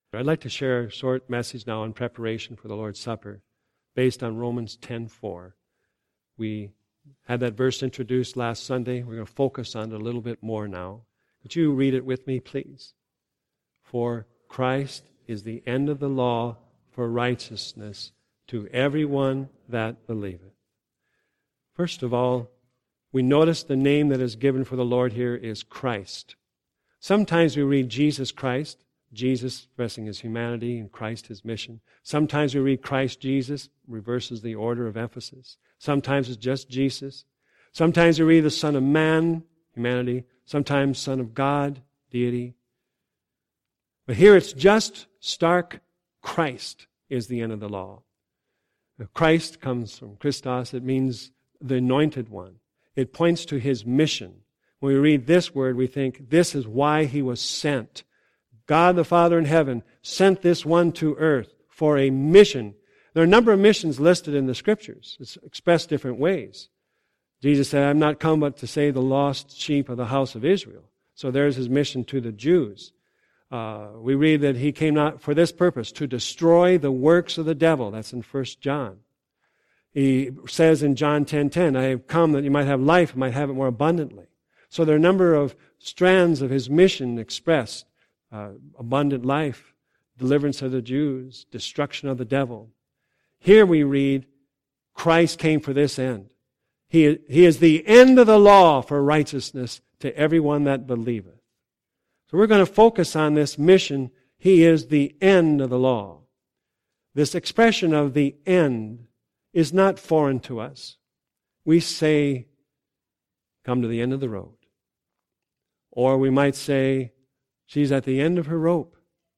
I'd like to share a short message now in preparation for the Lord's Supper based on Romans 10:4. We had that verse introduced last Sunday. We're going to focus on it a little bit more now. Would you read it with me, please? For Christ is the end of the law for righteousness to everyone that believeth. First of all, we notice the name that is given for the Lord here is Christ. Sometimes we read Jesus Christ, Jesus expressing his humanity and Christ his mission. Sometimes we read Christ Jesus, reverses the order of emphasis. Sometimes it's just Jesus. Sometimes we read the Son of Man, humanity. Sometimes Son of God, deity. But here it's just stark Christ is the end of the law. Christ comes from Christos. It means the anointed one. It points to his mission. When we read this word, we think this is why he was sent. God the Father in heaven sent this one to earth for a mission. There are a number of missions listed in the Scriptures. It's expressed different ways. Jesus said, I'm not come but to save the lost sheep of the house of Israel. So there's his mission to the Jews. We read that he came not for this purpose, to destroy the works of the devil. That's in 1 John. He says in John 10:10, I have come that you might have life and might have it more abundantly. So there are a number of strands of his mission expressed. Abundant life, deliverance of the Jews, destruction of the devil. Here we read, Christ came for this end. He is the end of the law for righteousness to everyone that believeth. So we're going to focus on this mission. He is the end of the law. This expression of the end is not foreign to us. We say, come to the end of the road. Or we might say, she's at the end of her rope.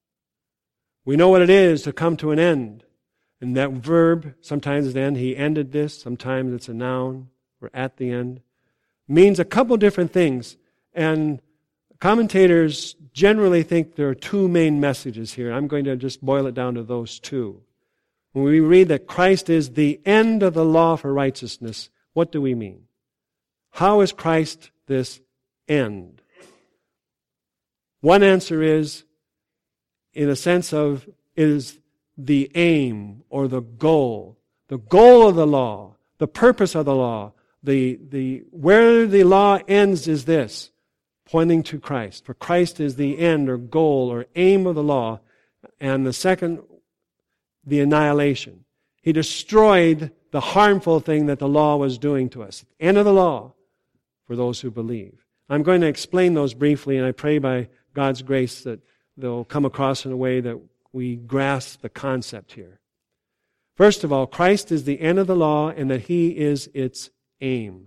We know what it is to come to an end. And that verb, sometimes it's the end, he ended this, sometimes it's a noun, we're at the end, means a couple different things. And commentators generally think there are two main messages here. I'm going to just boil it down to those two. When we read that Christ is the end of the law for righteousness, what do we mean? How is Christ this end? One answer is, in a sense of, is the aim or the goal of the law, the purpose of the law, where the law ends is this, pointing to Christ. For Christ is the end or goal or aim of the law. And the second, the annihilation. He destroyed the harmful thing that the law was doing to us. End of the law for those who believe. I'm going to explain those briefly, and I pray by God's grace that they'll come across in a way that we grasp the concept here. First of all, Christ is the end of the law and that he is its aim.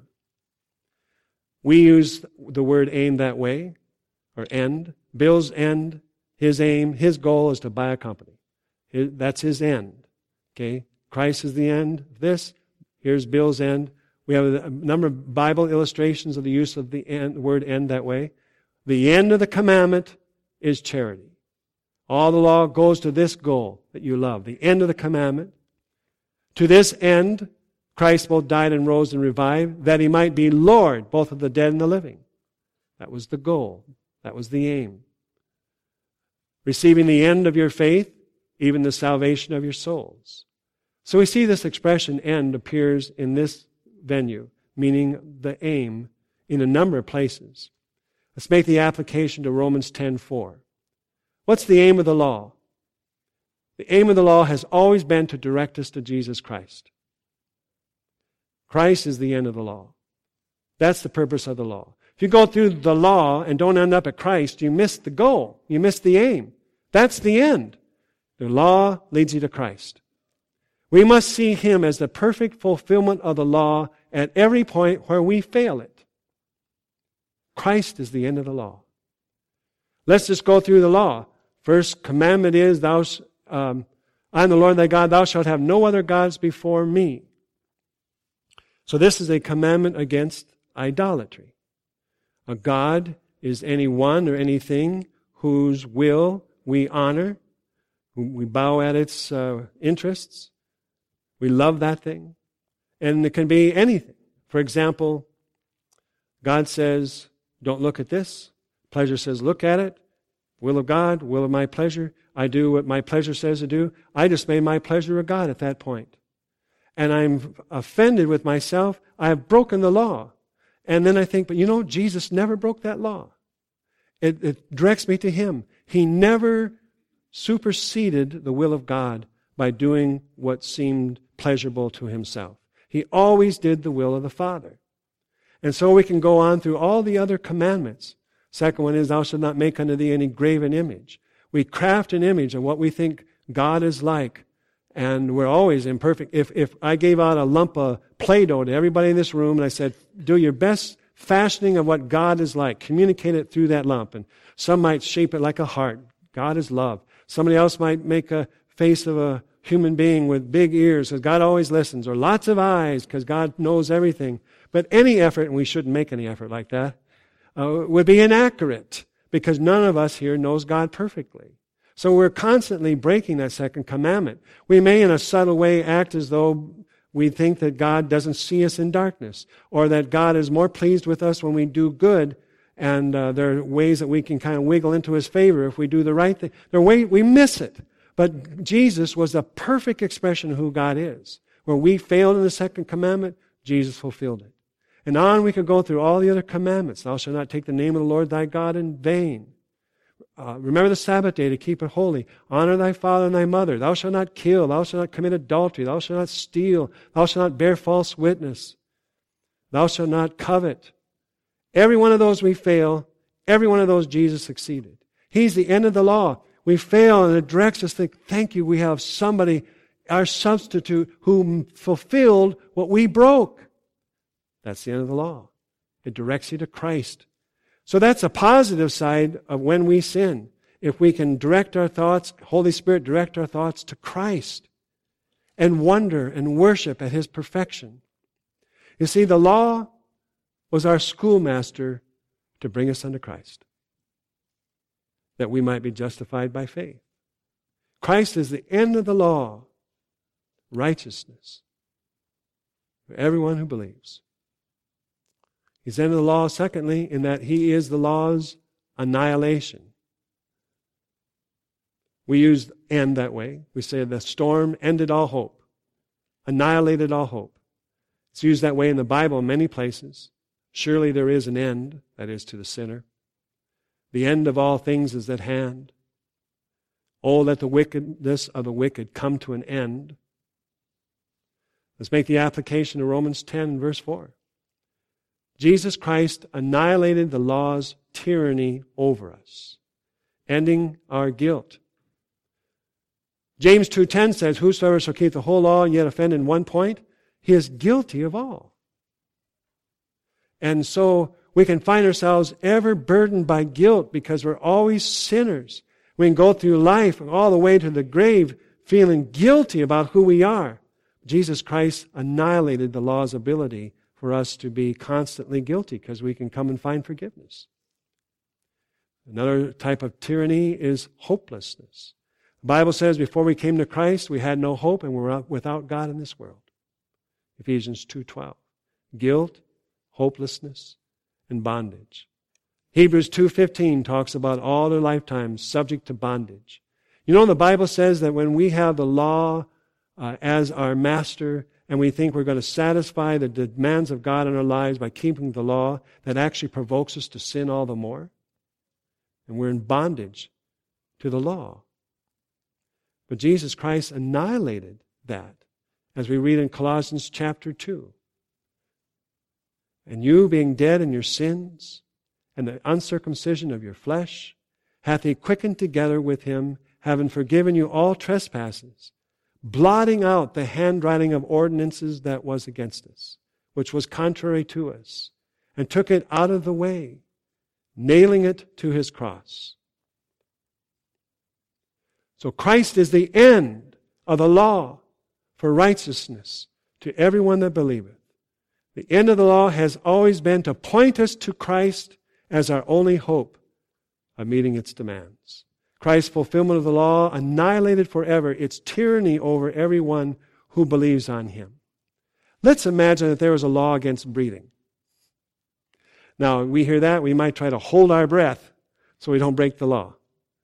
We use the word aim that way, or end. Bill's end, his aim, his goal is to buy a company. That's his end. Okay? Christ is the end of this. Here's Bill's end. We have a number of Bible illustrations of the use of the word end that way. The end of the commandment is charity. All the law goes to this goal that you love, the end of the commandment. To this end, Christ both died and rose and revived, that he might be Lord, both of the dead and the living. That was the goal. That was the aim. Receiving the end of your faith, even the salvation of your souls. So we see this expression, end, appears in this venue, meaning the aim, in a number of places. Let's make the application to Romans 10:4. What's the aim of the law? The aim of the law has always been to direct us to Jesus Christ. Christ is the end of the law. That's the purpose of the law. If you go through the law and don't end up at Christ, you miss the goal. You miss the aim. That's the end. The law leads you to Christ. We must see him as the perfect fulfillment of the law at every point where we fail it. Christ is the end of the law. Let's just go through the law. First commandment is, I am the Lord thy God, thou shalt have no other gods before me. So this is a commandment against idolatry. A god is anyone or anything whose will we honor, we bow at its interests, we love that thing, and it can be anything. For example, God says, don't look at this. Pleasure says, look at it. Will of God, will of my pleasure. I do what my pleasure says to do. I just made my pleasure a God at that point. And I'm offended with myself. I have broken the law. And then I think, but Jesus never broke that law. It directs me to Him. He never superseded the will of God by doing what seemed pleasurable to Himself. He always did the will of the Father. And so we can go on through all the other commandments. Second one is, thou shalt not make unto thee any graven image. We craft an image of what we think God is like, and we're always imperfect. If I gave out a lump of Play-Doh to everybody in this room, and I said, do your best fashioning of what God is like, communicate it through that lump. And some might shape it like a heart. God is love. Somebody else might make a face of a human being with big ears, because God always listens, or lots of eyes, because God knows everything. But any effort, and we shouldn't make any effort like that, would be inaccurate, because none of us here knows God perfectly. So we're constantly breaking that second commandment. We may, in a subtle way, act as though we think that God doesn't see us in darkness, or that God is more pleased with us when we do good, and there are ways that we can kind of wiggle into His favor if we do the right thing. There are ways we miss it. But Jesus was the perfect expression of who God is. Where we failed in the second commandment, Jesus fulfilled it. And on we could go through all the other commandments. Thou shalt not take the name of the Lord thy God in vain. Remember the Sabbath day to keep it holy. Honor thy father and thy mother. Thou shalt not kill. Thou shalt not commit adultery. Thou shalt not steal. Thou shalt not bear false witness. Thou shalt not covet. Every one of those we fail. Every one of those Jesus succeeded. He's the end of the law. We fail, and it directs us to think, thank you, we have somebody, our substitute, who fulfilled what we broke. That's the end of the law. It directs you to Christ. So that's a positive side of when we sin. If we can direct our thoughts, Holy Spirit direct our thoughts to Christ, and wonder and worship at His perfection. You see, the law was our schoolmaster to bring us unto Christ, that we might be justified by faith. Christ is the end of the law, righteousness, for everyone who believes. He's the end of the law, secondly, in that He is the law's annihilation. We use end that way. We say the storm ended all hope, annihilated all hope. It's used that way in the Bible in many places. Surely there is an end, that is to the sinner. The end of all things is at hand. Oh, let the wickedness of the wicked come to an end. Let's make the application to Romans 10, verse 4. Jesus Christ annihilated the law's tyranny over us, ending our guilt. James 2:10 says, whosoever shall keep the whole law and yet offend in one point, he is guilty of all. And so we can find ourselves ever burdened by guilt because we're always sinners. We can go through life all the way to the grave feeling guilty about who we are. Jesus Christ annihilated the law's ability for us to be constantly guilty because we can come and find forgiveness. Another type of tyranny is hopelessness. The Bible says before we came to Christ, we had no hope and we're without God in this world. Ephesians 2:12. Guilt, hopelessness, and bondage. Hebrews 2:15 talks about all their lifetimes subject to bondage. You know, the Bible says that when we have the law as our master and we think we're going to satisfy the demands of God in our lives by keeping the law, that actually provokes us to sin all the more. And we're in bondage to the law. But Jesus Christ annihilated that, as we read in Colossians chapter 2. And you, being dead in your sins and the uncircumcision of your flesh, hath He quickened together with Him, having forgiven you all trespasses, blotting out the handwriting of ordinances that was against us, which was contrary to us, and took it out of the way, nailing it to His cross. So Christ is the end of the law for righteousness to everyone that believeth. The end of the law has always been to point us to Christ as our only hope of meeting its demands. Christ's fulfillment of the law annihilated forever its tyranny over everyone who believes on Him. Let's imagine that there was a law against breeding. Now, we hear that, we might try to hold our breath so we don't break the law.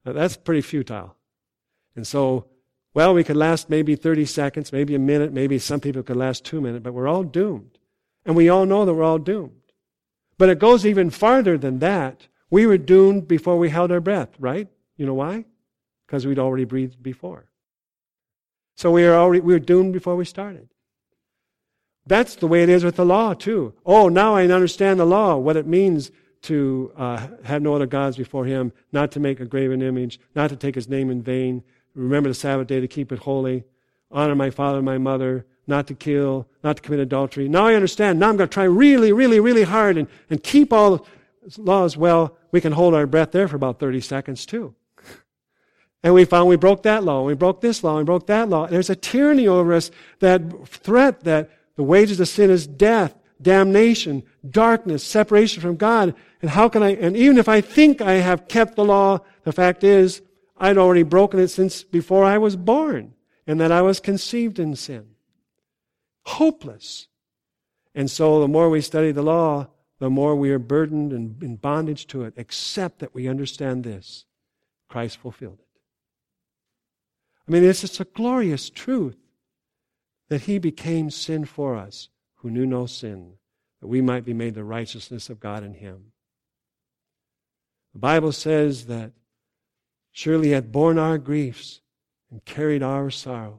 That's pretty futile. And so, well, we could last maybe 30 seconds, maybe a minute, maybe some people could last 2 minutes, but we're all doomed. And we all know that we're all doomed. But it goes even farther than that. We were doomed before we held our breath, right? You know why? Because we'd already breathed before. So we were doomed before we started. That's the way it is with the law, too. Oh, now I understand the law, what it means to have no other gods before Him, not to make a graven image, not to take His name in vain, remember the Sabbath day to keep it holy, honor my father and my mother, not to kill, not to commit adultery. Now I understand. Now I'm going to try really, really, really hard and keep all the laws. Well, we can hold our breath there for about 30 seconds, too. And we found we broke that law, we broke this law, we broke that law. There's a tyranny over us, that threat that the wages of sin is death, damnation, darkness, separation from God. And even if I think I have kept the law, the fact is, I'd already broken it since before I was born, and that I was conceived in sin. Hopeless. And so the more we study the law, the more we are burdened and in bondage to it, except that we understand this. Christ fulfilled it. I mean, it's just a glorious truth that He became sin for us, who knew no sin, that we might be made the righteousness of God in Him. The Bible says that surely He had borne our griefs and carried our sorrows.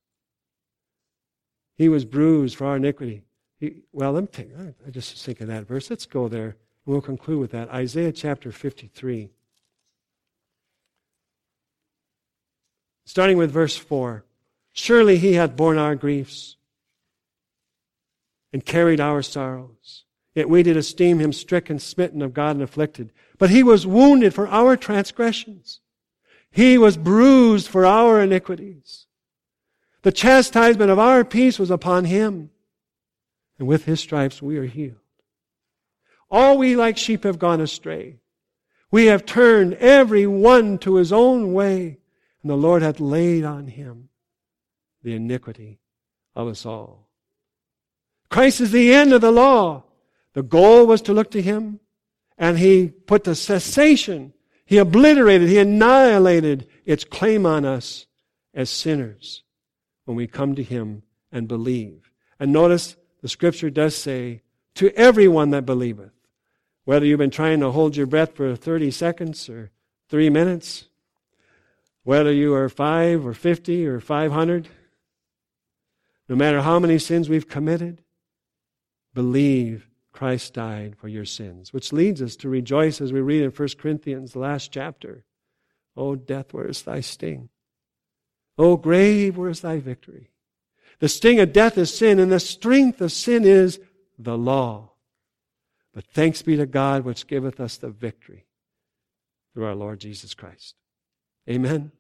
He was bruised for our iniquity. I just think of that verse. Let's go there, and we'll conclude with that. Isaiah chapter 53. Starting with verse 4. Surely He hath borne our griefs and carried our sorrows. Yet we did esteem Him stricken, smitten of God, and afflicted. But He was wounded for our transgressions. He was bruised for our iniquities. The chastisement of our peace was upon Him, and with His stripes we are healed. All we like sheep have gone astray. We have turned every one to his own way, and the Lord hath laid on Him the iniquity of us all. Christ is the end of the law. The goal was to look to Him, and He put the cessation. He obliterated, He annihilated its claim on us as sinners when we come to Him and believe. And notice the Scripture does say, to everyone that believeth, whether you've been trying to hold your breath for 30 seconds or 3 minutes, whether you are 5 or 50 or 500, no matter how many sins we've committed, believe Christ died for your sins. Which leads us to rejoice as we read in 1 Corinthians, the last chapter. O death, where is thy sting? O grave, where is thy victory? The sting of death is sin, and the strength of sin is the law. But thanks be to God which giveth us the victory through our Lord Jesus Christ. Amen.